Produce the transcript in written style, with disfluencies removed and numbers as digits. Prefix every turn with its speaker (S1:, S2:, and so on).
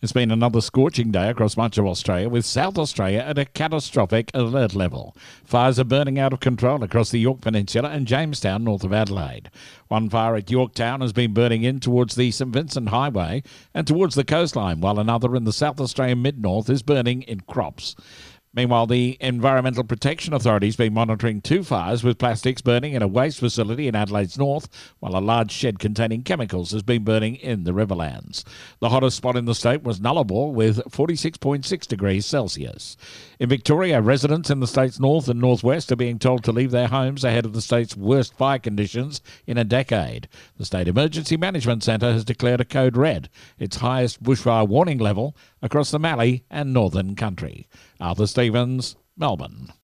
S1: It's been another scorching day across much of Australia, with South Australia at a catastrophic alert level. Fires are burning out of control across the Yorke Peninsula and Jamestown, north of Adelaide. One fire at Yorktown has been burning in towards the St Vincent Highway and towards the coastline, while another in the South Australian mid-north is burning in crops. Meanwhile, the Environmental Protection Authority has been monitoring two fires with plastics burning in a waste facility in Adelaide's north, while a large shed containing chemicals has been burning in the Riverlands. The hottest spot in the state was Nullarbor with 46.6 degrees Celsius. In Victoria, residents in the state's north and northwest are being told to leave their homes ahead of the state's worst fire conditions in a decade. The State Emergency Management Centre has declared a code red, its highest bushfire warning level across the Mallee and Northern Country. Arthur Stevens, Melbourne.